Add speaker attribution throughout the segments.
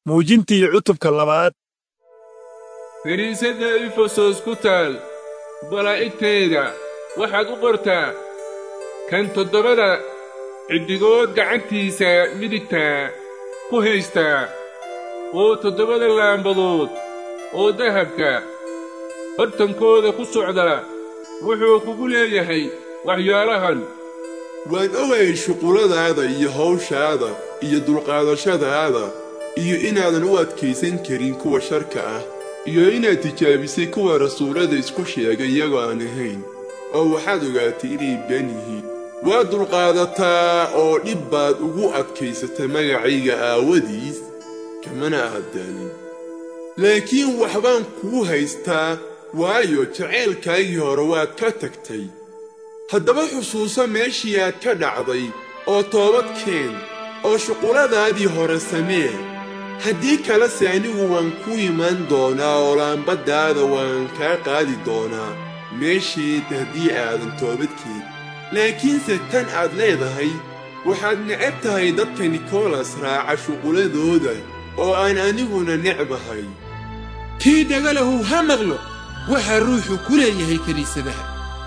Speaker 1: muujintii cutubka labaad.
Speaker 2: kiniisadda Efesos ku taal malaa'igteeda waxaad u qortaa kan 7 ciddigood gacantiisa midigta ku haystaa oo 7 laambadood oo dahabka bartankooda ku socda wuxuu kugu leeyahay waxyaalahan.
Speaker 3: waan ogahay shuquladaada iyo hawshaada iyo dulqaadashadaada iyo inaadan u adkaysan karin kuwa sharka ah iyo inaad tijaabisay kuwa rasuullada isku sheegay iyagoo aan ahayn oo waxaad ogaatay inay been yihiin. waad dulqaadataa oo dhib baad ugu adkaysata magacayga aawadiis kamana aadaanin. laakiin waxbaan kuu haystaa waayo jaceylkaagii hore waad ka tagtay. haddaba xusuuso meeshii aad ka dhacday oo toobad keen oo shuquladaadii hore samee. haddii kalese anigu waan ku iman doonaa oo laambaddaada waan kaa qaadi doonaa meesheed haddii aadan toobadkeed. laakiinse tan aad leedahay waxaad necab tahay dadka nikolas raaca shuquladooda oo aan aniguna necbahay.
Speaker 4: kii dhagalahu ha maqlo waxaa ruuxu ku leeyahay kiniisadaha.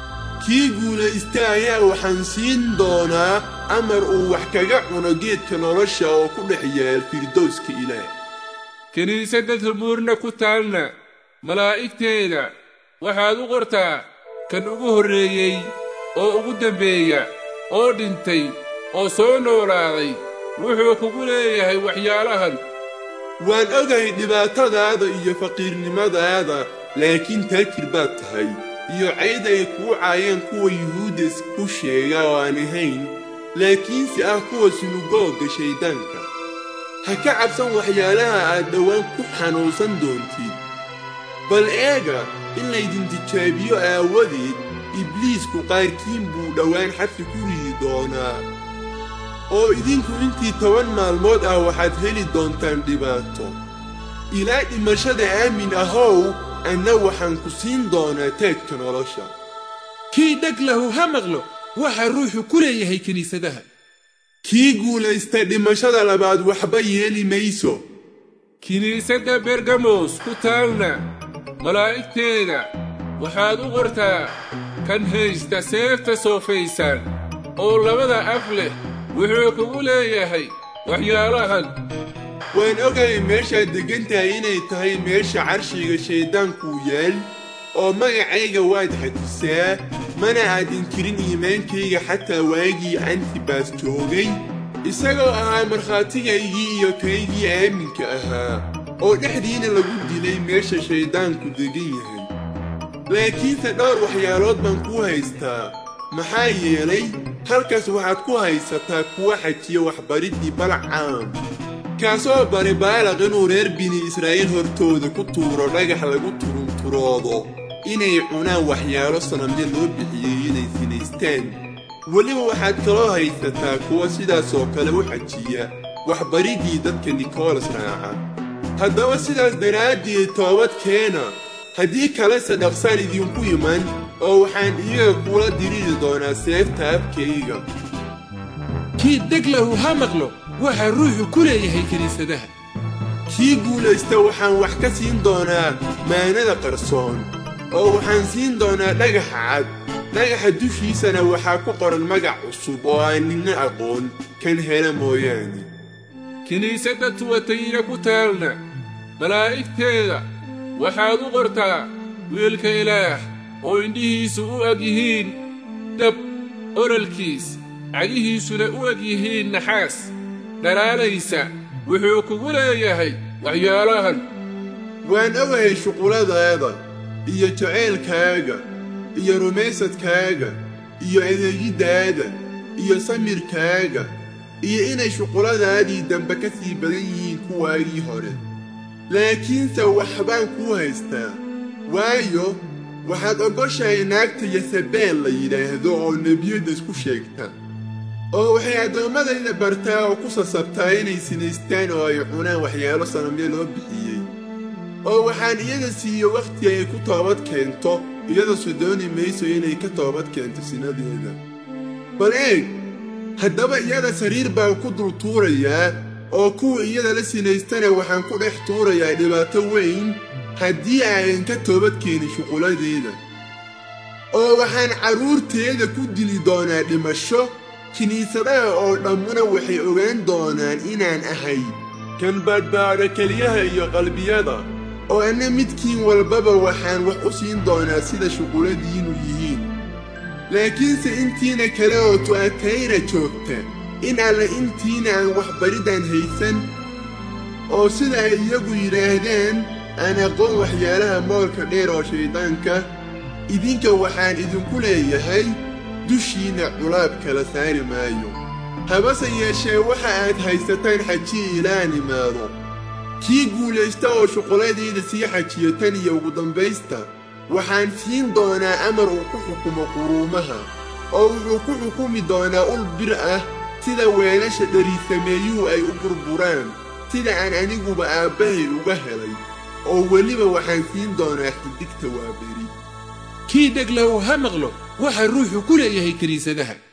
Speaker 3: kii guulaysta ayaa waxaan siin doonaa amar uu wax kaga cuno geedka nolosha oo ku dhex yaal firdowska Ilaah.
Speaker 2: kiniisadda Smuurna ku taalna malaa'igteeda waxaad u qortaa kan ugu horreeyey oo ugu dambeeya oo dhintay oo soo noolaaday wuxuu kugu leeyahay waxyaalahan.
Speaker 3: waan ogahay dhibaatadaada iyo faqiirnimadaada, laakiin taajir baad tahay iyo cayd ay kuu caayeen kuwa yuhuudda isku sheega oo aan ahayn laakiinse ah kuwa sinagooga shayddaanka. ha ka cabsan waxyaalaha aad dhowaan ku xanuunsan doontid. bal eega in laydin tijaabiyo aawadeed ibliisku qaarkiin buu dhowaan xabsi ku ridi doonaa oo idinku intii 10 maalmood ah waxaad heli doontaan dhibaato. ilaa dhimashada aamin ahow anna waxaan ku siin doonaa taajka nolosha.
Speaker 4: kii dhag lahu ha maqlo waxaa ruuxu ku leeyahay kiniisadaha.
Speaker 3: kii guulaysta dhimashada labaad waxba yeeli mayso.
Speaker 2: kiniisadda Bergamos ku taalna malaa'igteeda waxaad u qortaa kan haysta seefta soofaysan oo 2 af leh wuxuu kugu leeyahay waxyaalahan.
Speaker 3: waan ogahay meeshaad deggan tahay inay tahay meesha carshiga shayddaankuu yaal oo magacayga waad xajisaa mana aad inkirin iimaankayga xataa waagii Antibaas joogay isagoo ahaa markhaatigaygii iyo kaygii aaminka ahaa oo dhexdiina lagu dilay meesha shayddaanku degan yahay. laakiinse dhowr waxyaalood baan kuu haystaa. maxaa yeelay halkaas waxaad ku haysataa kuwa xajiya waxbariddii Balcaam kaasoo bari Baalaq inuu reer bini Israa'iil hortooda ku tuuro dhagax lagu turunturoodo inay cunaan waxyaalo sanamyo loo bixiyey inay sinaystaan. weliba waxaad kaloo haysataa kuwa sidaasoo kale u xajiya waxbariddii dadka nikolas raaca. haddaba sidaas daraaddeed toobad keena, haddii kalese dhaqsaan idinku iman oo waxaan iyaga kula diriri doonaa seefta afkayga.
Speaker 4: kii dhag lahu ha maqlo waxaa ruuxu ku leeyahay kiniisadaha.
Speaker 3: kii guulaysta waxaan wax ka siin doonaa maanada qarsoon oo waxaan siin doonaa dhagax cad. dhagaxa dushiisana waxaa ku qoran magac cusub oo aan nina aqoon kan hela mooyaane.
Speaker 2: kiniisadda Tuwatayna ku taalna malaa'igteeda waxaad u qortaa wiilka Ilaah oo indhihiisu u eg yihiin dab ololkiis cagihiisuna u eg yihiin naxaas dhalaalaysa wuxuu kugu leeyahay waxyaalahan.
Speaker 3: waan ogahay shuquladaada iyo jaceylkaaga iyo rumaysadkaaga iyo adeegiddaada iyo samirkaaga iyo inay shuquladaadii dambe ka sii badan yihiin kuwaagii hore. laakiinse waxbaan kuu haystaa waayo waxaad ogoshahay naagta Yesabeel la yidhaahdo oo nebiyadda isku sheegta oo waxay addoommadayda bartaa oo ku sasabtaa inay sinaystaan oo ay cunaan waxyaalo sanamyo loo bixiyey. oo waxaan iyada siiyo wakhti ay ku toobad keento iyadoo dooni mayso inay ka toobad keento sinadeeda. bal eeg haddaba iyada sariir baan ku dul tuurayaa oo kuwa iyada la sinaystana waxaan ku dhex tuurayaa dhibaato weyn haddii aanan ka toobadkeenin shuquladeeda oo waxaan carruurteeda ku dili doonaa dhimasho kiniisadaha oo dhammuna waxay ogaan doonaan inaan ahay
Speaker 1: kan badbaada keliyaha iyo qalbiyada
Speaker 3: oo anna midkiin walbaba waxaan wax u siin doonaa sida shuquladiinnu yihiin laakiinse intiina kale oo tu'atayra joogta in alle intiina aan waxbaridaan haysan oo sida ay iyagu yidhaahdeen aan aqoon waxyaalaha moolka dheer oo shayddaanka idinka waxaan idinku leeyahay dushiinna culaab kala saari maayo habase yeeshee waxa aad haysataan xajiya ilaan imaado kii guulaysta oo shuquladayda sii xajiyo tan iyo ugu dambaysta waxaan siin doonaa amar uu ku xukumo quruumaha oo wuxuu ku xukumi doonaa ul bir ah sida weelasha dhariisameeyuhu ay u burburaan sida aan aniguba aabbahay uga helay oo weliba waxaan siin doonaa xidigta waaberi
Speaker 4: kii dheglahu ha maqlo waxa ruuxu ku leeyahay kiniisadaha